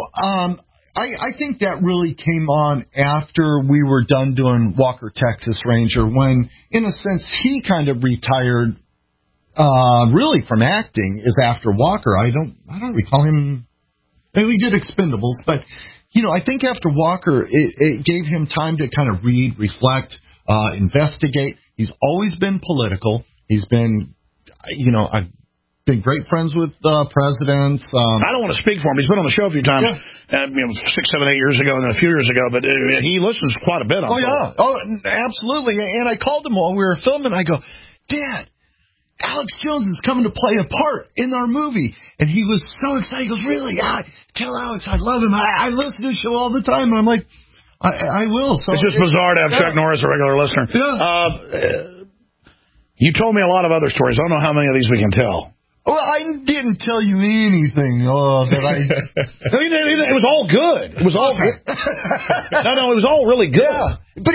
I think that really came on after we were done doing Walker, Texas Ranger, when, in a sense, he kind of retired really from acting is after Walker. I don't recall him. We did Expendables, but, you know, I think after Walker, it gave him time to kind of read, reflect, investigate. He's always been political. He's been, you know, I've been great friends with presidents. I don't want to speak for him. He's been on the show a few times, you know, 6, 7, 8 years ago, and then a few years ago. But he listens quite a bit. Oh, yeah. Oh, absolutely. And I called him while we were filming. I go, "Dad, Alex Jones is coming to play a part in our movie." And he was so excited. He goes, "Really? Tell Alex I love him. I listen to his show all the time." And I'm like, I will. So it's just bizarre to have Chuck Norris, a regular listener. Yeah. You told me a lot of other stories. I don't know how many of these we can tell. Well, I didn't tell you anything. That I. It was all good. It was all good. No, it was all really good. Yeah. But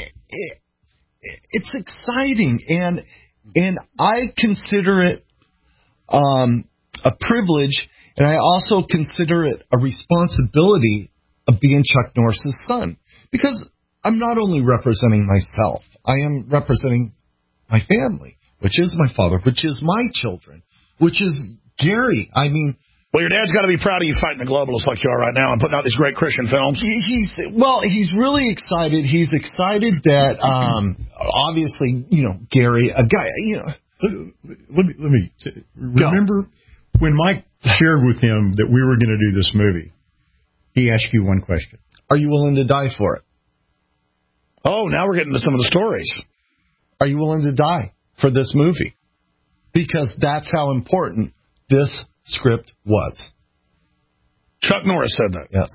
it's exciting, and I consider it a privilege, and I also consider it a responsibility of being Chuck Norris's son, because I'm not only representing myself, I am representing my family, which is my father, which is my children, which is Gary. I mean, well, your dad's got to be proud of you fighting the globalists like you are right now and putting out these great Christian films. He's really excited. He's excited that obviously, you know, Gary, a guy, you know. Let me remember when Mike shared with him that we were going to do this movie. He asked you one question. Are you willing to die for it? Oh, now we're getting to some of the stories. Are you willing to die for this movie? Because that's how important this script was. Chuck Norris said that? Yes.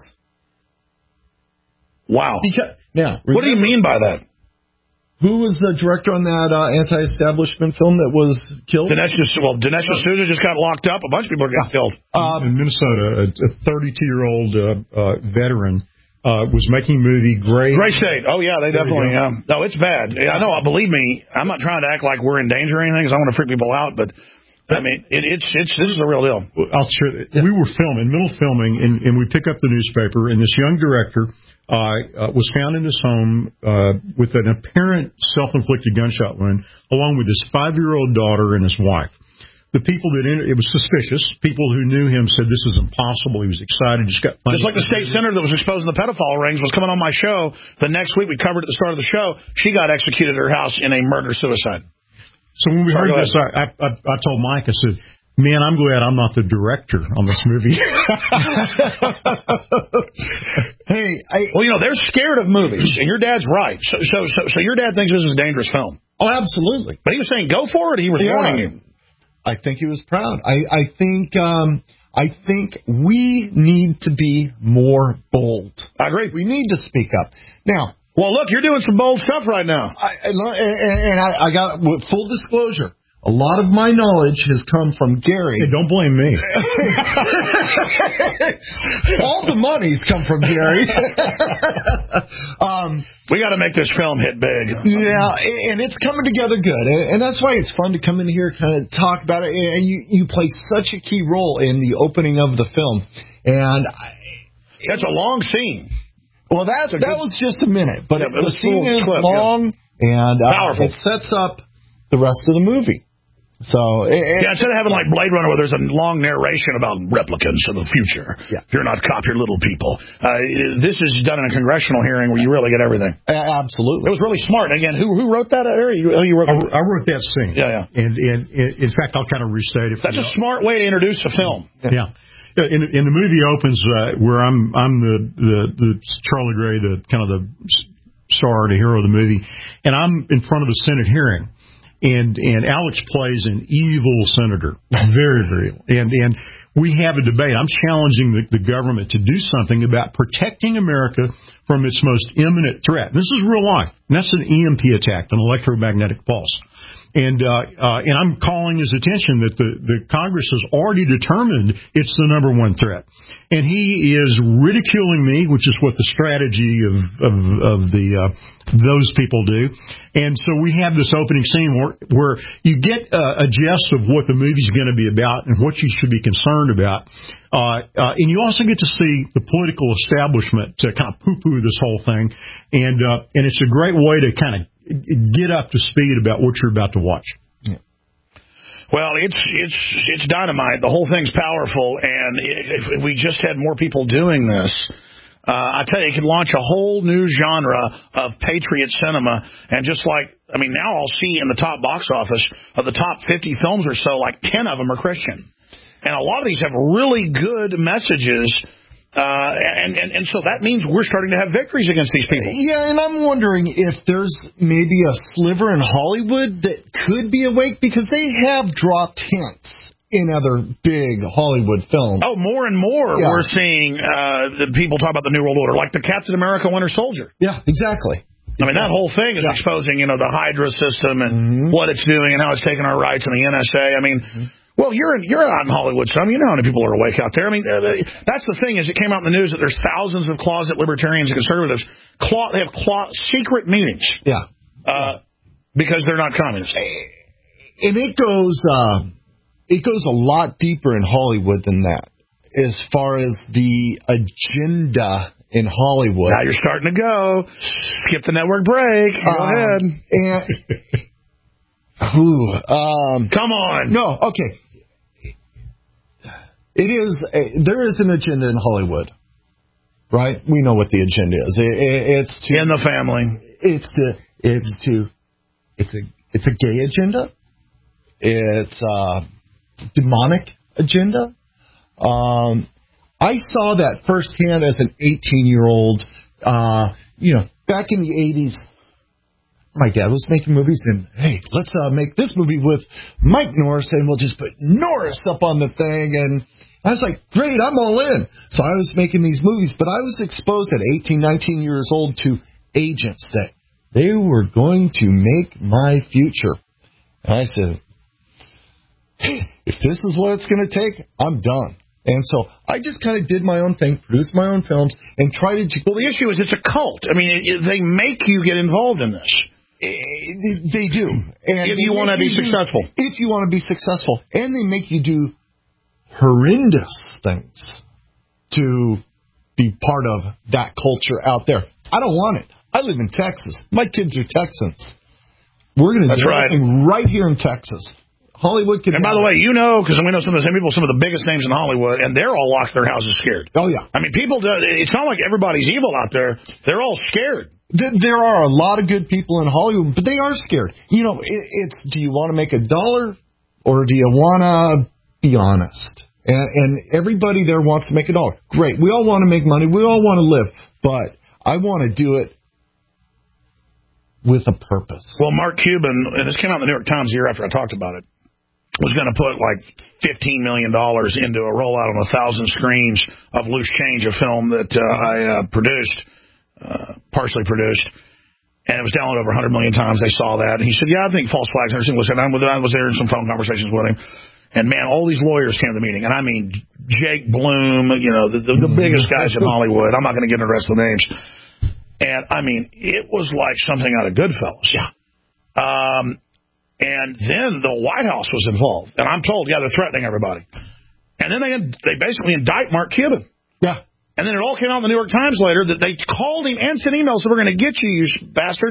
Wow. Now, what do you mean by that? Who was the director on that anti-establishment film that was killed? Dinesh D'Souza just got locked up. A bunch of people are getting killed. In Minnesota, a 32-year-old veteran was making a movie, Gray State. Oh, yeah, they definitely. No, it's bad. I know. Believe me, I'm not trying to act like we're in danger or anything because I want to freak people out, but I mean, this is the real deal. I'll share that. We were middle filming, and we pick up the newspaper, and this young director was found in his home with an apparent self-inflicted gunshot wound, along with his 5-year-old daughter and his wife. The people it was suspicious. People who knew him said this is impossible. He was excited. Just like the state senator that was exposing the pedophile rings was coming on my show. The next week, we covered at the start of the show, she got executed at her house in a murder-suicide. So when we heard this, I told Mike, I said, Man, I'm glad I'm not the director on this movie. Hey, well, they're scared of movies, and your dad's right. So your dad thinks this is a dangerous film. Oh, absolutely. But he was saying go for it. He was warning you. I think he was proud. I think we need to be more bold. I agree. We need to speak up. Now, well, look, you're doing some bold stuff right now. I got with full disclosure. A lot of my knowledge has come from Gary. Hey, don't blame me. All the money's come from Gary. We got to make this film hit big. Yeah, and it's coming together good. And that's why it's fun to come in here, kind of talk about it. And you play such a key role in the opening of the film. And that's a long scene. Well, that was just a minute. But the scene is long, and powerful. It sets up the rest of the movie. So instead of having like Blade Runner where there's a long narration about replicants of the future, if you're not cop, you're little people. This is done in a congressional hearing where you really get everything. Absolutely, it was really smart. Again, who wrote that? You wrote I wrote that scene. Yeah. And in fact, I'll kind of restate it. That's a smart way to introduce the film. Yeah. In the movie opens where I'm the Charlie Gray, the kind of the star, the hero of the movie, and I'm in front of the Senate hearing. And Alex plays an evil senator, very, very evil. And we have a debate. I'm challenging the government to do something about protecting America from its most imminent threat. This is real life. And that's an EMP attack, an electromagnetic pulse. And I'm calling his attention that the Congress has already determined it's the number one threat. And he is ridiculing me, which is what the strategy of those people do. And so we have this opening scene where you get a gist of what the movie's going to be about and what you should be concerned about. And you also get to see the political establishment to kind of poo-poo this whole thing. And it's a great way to kind of get up to speed about what you're about to watch. Yeah. Well, it's dynamite. The whole thing's powerful, and if we just had more people doing this, I tell you, it could launch a whole new genre of patriot cinema. And just like, now I'll see in the top box office of the top 50 films or so, like 10 of them are Christian, and a lot of these have really good messages. And so that means we're starting to have victories against these people. Yeah, and I'm wondering if there's maybe a sliver in Hollywood that could be awake, because they have dropped hints in other big Hollywood films. Oh, more and more we're seeing the people talk about the New World Order, like the Captain America Winter Soldier. Yeah, exactly. That whole thing is exposing, the Hydra system and what it's doing and how it's taking our rights in the NSA. Well, you're out in Hollywood, son. You know how many people are awake out there. That's the thing, is it came out in the news that there's thousands of closet libertarians and conservatives. They have secret meetings. Yeah. Because they're not communists. And it goes a lot deeper in Hollywood than that, as far as the agenda in Hollywood. Now you're starting to go. Skip the network break. Go ahead. Come on. No, okay. There is an agenda in Hollywood, right? We know what the agenda is. It's to in the family. It's a gay agenda. It's a demonic agenda. I saw that firsthand as an 18-year-old. Back in the 80s. My dad was making movies, and hey, let's make this movie with Mike Norris, and we'll just put Norris up on the thing. And I was like, great, I'm all in. So I was making these movies, but I was exposed at 18, 19 years old to agents that they were going to make my future. And I said, if this is what it's going to take, I'm done. And so I just kind of did my own thing, produced my own films, and tried to... Well, the issue is it's a cult. They make you get involved in this. They do. And if you want to be successful. If you want to be successful. And they make you do horrendous things to be part of that culture out there. I don't want it. I live in Texas. My kids are Texans. We're going to do everything right here in Texas. Hollywood can... And by the way, because we know some of the same people, some of the biggest names in Hollywood, and they're all locked in their houses scared. Oh, yeah. People, it's not like everybody's evil out there. They're all scared. There are a lot of good people in Hollywood, but they are scared. It's do you want to make $1 or do you want to be honest. And everybody there wants to make a dollar. Great. We all want to make money. We all want to live. But I want to do it with a purpose. Well, Mark Cuban, and this came out in the New York Times the year after I talked about it, was going to put like $15 million into a rollout on 1,000 screens of Loose Change, a film that I produced, partially produced. And it was downloaded over 100 million times. They saw that. And he said, yeah, I think False Flags and everything was. And I was there in some phone conversations with him. And, man, all these lawyers came to the meeting. And, I mean, Jake Bloom, you know, the biggest guys in Hollywood. I'm not going to get into the rest of the names. And, I mean, it was like something out of Goodfellas. Yeah. And then the White House was involved. And I'm told, yeah, they're threatening everybody. And then they basically indict Mark Cuban. Yeah. And then it all came out in the New York Times later that they called him and sent emails, said, we're going to get you, you bastard.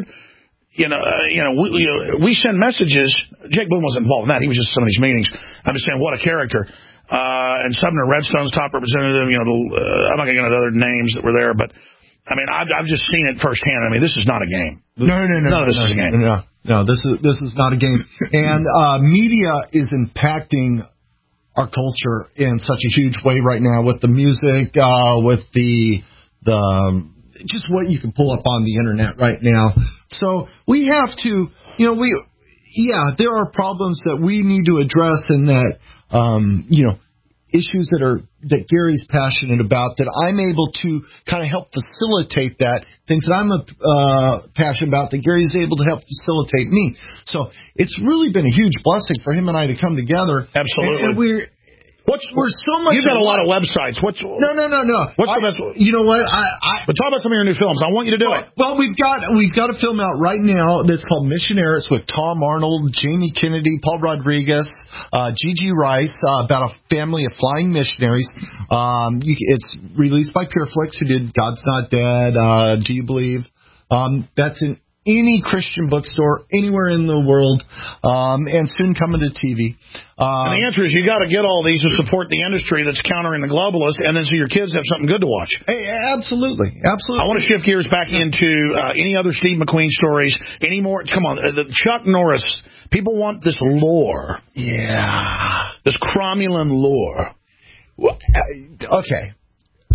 We send messages. Jake Bloom wasn't involved in that. He was just in some of these meetings. I'm just saying, what a character. And Sumner Redstone's top representative, I'm not going to get into other names that were there, but, I mean, I've just seen it firsthand. I mean, this is not a game. No. None of this is a game. No, this is not a game. And media is impacting our culture in such a huge way right now with the music, with the just what you can pull up on the internet right now. So we have to, there are problems that we need to address, and that, issues that Gary's passionate about, that I'm able to kind of help facilitate that, things that I'm passionate about that Gary's able to help facilitate me. So it's really been a huge blessing for him and I to come together. Absolutely. And we're so much. You've got a lot of websites. No. What's the best one? You know what? But talk about some of your new films. I want you to do it. Well, we've got a film out right now that's called Missionary. It's with Tom Arnold, Jamie Kennedy, Paul Rodriguez, Gigi Rice, about a family of flying missionaries. It's released by Pureflix, who did God's Not Dead, Do You Believe? That's in any Christian bookstore anywhere in the world, and soon coming to TV. And the answer is you got to get all these to support the industry that's countering the globalists, and then so your kids have something good to watch. Hey, absolutely. I want to shift gears back into any other Steve McQueen stories. Any more? Come on, the Chuck Norris. People want this lore. Yeah. This Cromulin lore. Okay.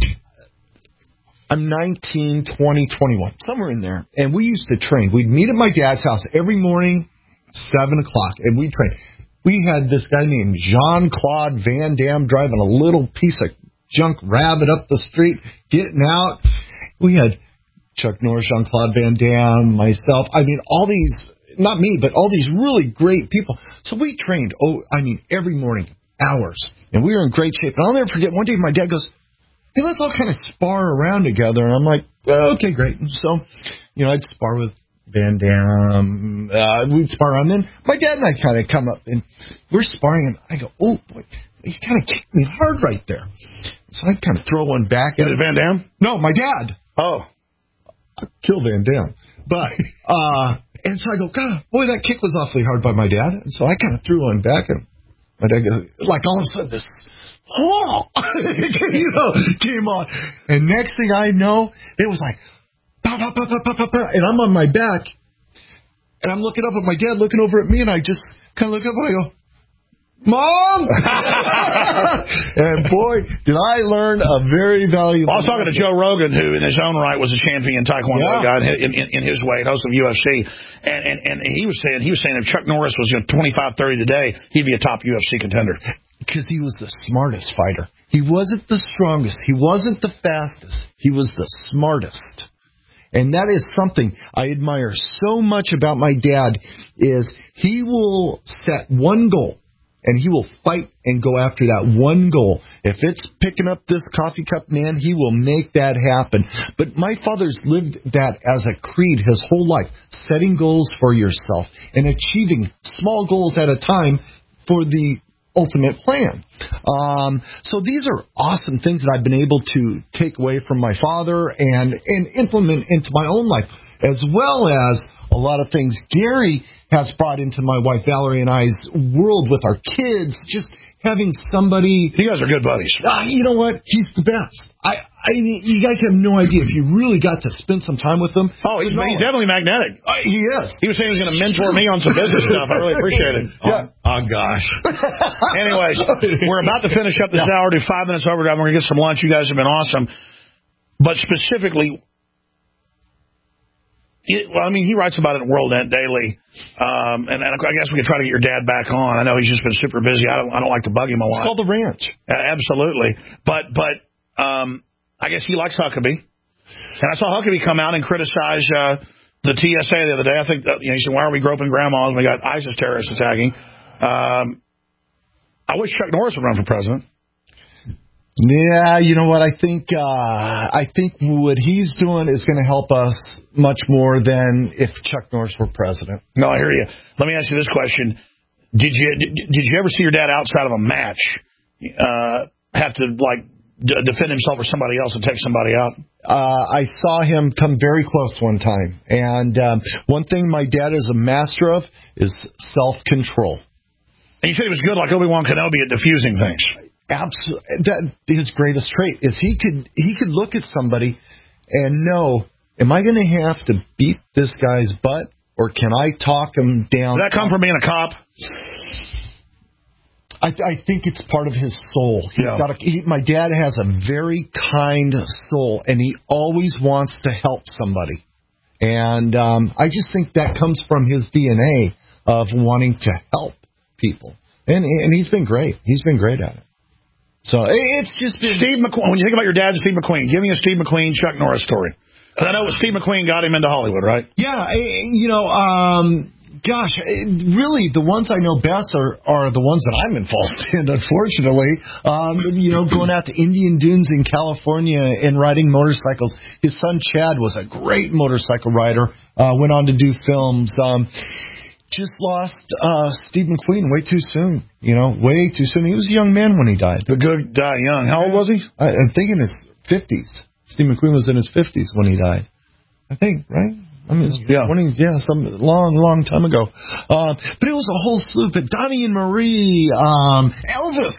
I'm 19, 20, 21, somewhere in there. And we used to train. We'd meet at my dad's house every morning, 7 o'clock, and we'd train. We had this guy named Jean-Claude Van Damme driving a little piece of junk rabbit up the street, getting out. We had Chuck Norris, Jean-Claude Van Damme, myself. I mean, all these, not me, but all these really great people. So we trained, every morning, hours. And we were in great shape. And I'll never forget, one day my dad goes, hey, let's all kind of spar around together. And I'm like, well, okay, great. So, I'd spar with Van Damme. We'd spar around. Then my dad and I kind of come up, and we're sparring, and I go, oh, boy, he kind of kicked me hard right there. So I kind of throw one back at it. Van Damme? No, my dad. Oh. I killed Van Damme. But, and so I go, God, boy, that kick was awfully hard by my dad. And so I kind of threw one back, and my dad goes, like all of a sudden, this came on. And next thing I know, it was like, pow, pow, pow, pow, pow, pow, pow, and I'm on my back, and I'm looking up at my dad, looking over at me, and I just kind of look up and I go, Mom! And boy, did I learn a very valuable. I was talking to Joe Rogan, who in his own right was a champion Taekwondo guy in his way, host of UFC, and he was saying if Chuck Norris was 25-30 today, he'd be a top UFC contender. Because he was the smartest fighter. He wasn't the strongest. He wasn't the fastest. He was the smartest. And that is something I admire so much about my dad, is he will set one goal, and he will fight and go after that one goal. If it's picking up this coffee cup, man, he will make that happen. But my father's lived that as a creed his whole life, setting goals for yourself and achieving small goals at a time for the ultimate plan. So these are awesome things that I've been able to take away from my father and implement into my own life, as well as a lot of things Gary has brought into my wife Valerie and I's world with our kids. Just having somebody. You guys are good buddies. You know what? He's the best. I mean, you guys have no idea if you really got to spend some time with him. Oh, he's definitely magnetic. He is. He was saying he was going to mentor me on some business stuff. I really appreciate it. Yeah. Oh, gosh. Anyways, we're about to finish up this hour. Do 5 minutes overdrive. We're going to get some lunch. You guys have been awesome. But specifically, he writes about it in World Net Daily. And I guess we could try to get your dad back on. I know he's just been super busy. I don't like to bug him a lot. It's called The Ranch. Absolutely. But I guess he likes Huckabee. And I saw Huckabee come out and criticize the TSA the other day. I think he said, "Why are we groping grandmas when we got ISIS terrorists attacking?" I wish Chuck Norris would run for president. Yeah, you know what? I think what he's doing is going to help us much more than if Chuck Norris were president. No, I hear you. Let me ask you this question: Did you ever see your dad outside of a match have to defend himself or somebody else and take somebody out? I saw him come very close one time. And one thing my dad is a master of is self-control. And you said he was good like Obi-Wan Kenobi at diffusing things. Absolutely. His greatest trait is he could look at somebody and know, am I going to have to beat this guy's butt or can I talk him down? Did that come from being a cop? I think it's part of his soul. My dad has a very kind soul, and he always wants to help somebody. And I just think that comes from his DNA of wanting to help people. And he's been great. He's been great at it. So it's just been... Steve McQueen. When you think about your dad, Steve McQueen, give me a Steve McQueen, Chuck Norris story. And I know Steve McQueen got him into Hollywood, right? Yeah. Gosh, really, the ones I know best are the ones that I'm involved in, unfortunately. Going out to Indian Dunes in California and riding motorcycles. His son, Chad, was a great motorcycle rider, went on to do films. Just lost Steve McQueen way too soon, way too soon. He was a young man when he died. The good die young. How old was he? I think in his 50s. Steve McQueen was in his 50s when he died. I think, right? Some long time ago. But it was a whole slew. But Donnie and Marie, Elvis.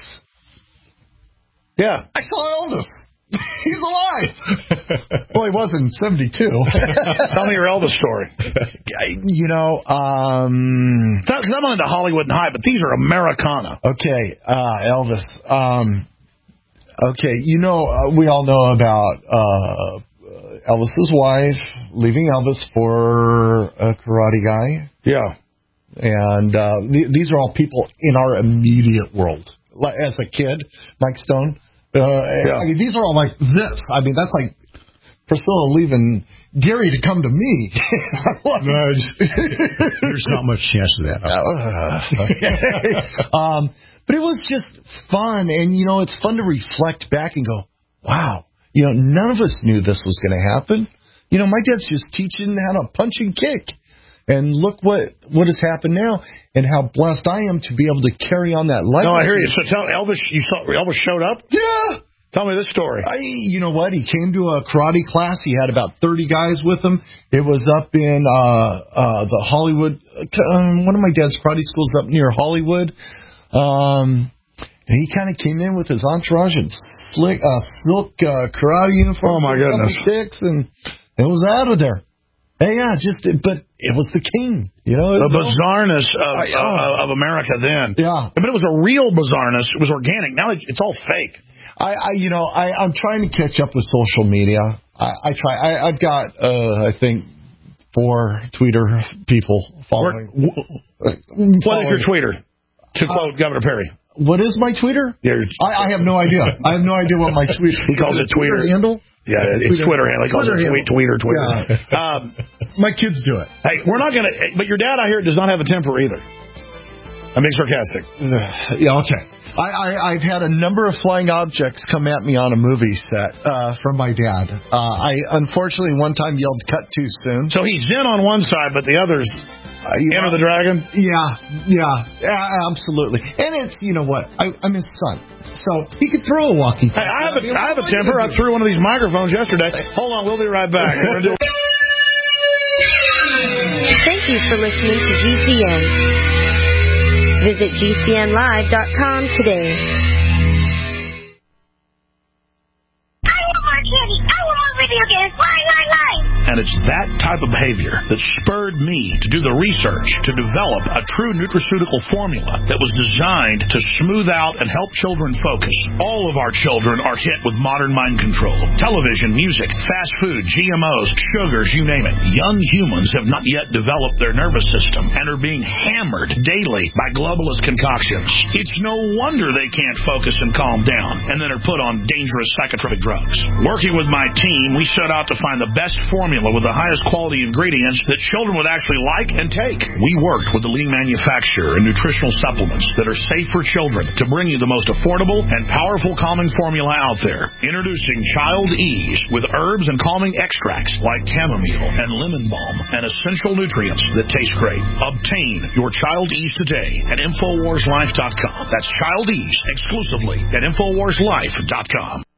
Yeah. I saw Elvis. He's alive. Well, he was in 72. Tell me your Elvis story. Because I'm on into Hollywood and high, but these are Americana. Okay, Elvis. We all know about Elvis's wife leaving Elvis for a karate guy. Yeah. And these are all people in our immediate world. As a kid, Mike Stone. These are all like this. That's like Priscilla leaving Gary to come to me. There's not much chance of that. But it was just fun. And, it's fun to reflect back and go, wow. None of us knew this was going to happen. My dad's just teaching how to punch and kick. And look what has happened now and how blessed I am to be able to carry on that life. No, I hear you. So tell Elvis, you saw Elvis showed up? Yeah. Tell me this story. You know what? He came to a karate class. He had about 30 guys with him. It was up in the Hollywood, one of my dad's karate schools up near Hollywood. And he kind of came in with his entourage and silk karate uniform. Oh, my goodness. And it was out of there. Hey, but it was the king. The bizarreness of America then. Yeah. But it was a real bizarreness. It was organic. Now it's all fake. I'm trying to catch up with social media. I try. I've got, I think, 4 Twitter people following. What is your Twitter? To quote Governor Perry. What is my Twitter? I have no idea. I have no idea what my Twitter. He calls it Twitter handle. Yeah, it's Twitter handle. He calls it Twitter. Yeah. My kids do it. Hey, we're not gonna. But your dad, I hear, does not have a temper either. I'm being sarcastic. Yeah. Okay. I've had a number of flying objects come at me on a movie set from my dad. I unfortunately one time yelled "cut" too soon. So he's in on one side, but the other's. Enter the Dragon? Yeah, absolutely. And it's, what? I'm his son. So he could throw a walkie. Hey, I have a temper. I threw one of these microphones yesterday. Hold on, we'll be right back. Thank you for listening to GCN. Visit GCNlive.com today. I love my video games. Why? And it's that type of behavior that spurred me to do the research to develop a true nutraceutical formula that was designed to smooth out and help children focus. All of our children are hit with modern mind control. Television, music, fast food, GMOs, sugars, you name it. Young humans have not yet developed their nervous system and are being hammered daily by globalist concoctions. It's no wonder they can't focus and calm down and then are put on dangerous psychotropic drugs. Working with my team, we set out to find the best formula with the highest quality ingredients that children would actually like and take. We worked with the leading manufacturer in nutritional supplements that are safe for children to bring you the most affordable and powerful calming formula out there. Introducing Child Ease with herbs and calming extracts like chamomile and lemon balm and essential nutrients that taste great. Obtain your Child Ease today at InfoWarsLife.com. That's Child Ease exclusively at InfoWarsLife.com.